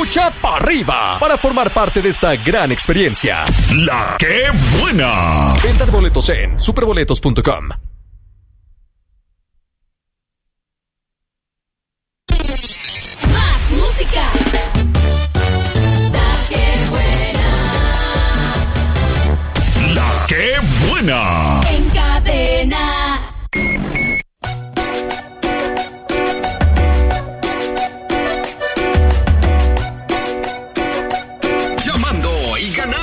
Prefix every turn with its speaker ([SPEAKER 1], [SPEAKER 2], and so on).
[SPEAKER 1] escucha para arriba para formar parte de esta gran experiencia. La que buena. Venta de boletos en superboletos.com.
[SPEAKER 2] Más música. La que buena.
[SPEAKER 1] La que buena.